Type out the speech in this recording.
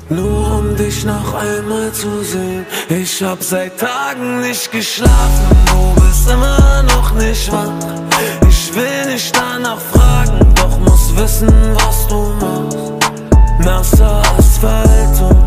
nur um dich noch einmal zu sehen. Ich hab seit Tagen nicht geschlafen, du bist immer noch nicht wach. Ich will nicht danach fragen, doch muss wissen, was du machst. Nasser Asphalt und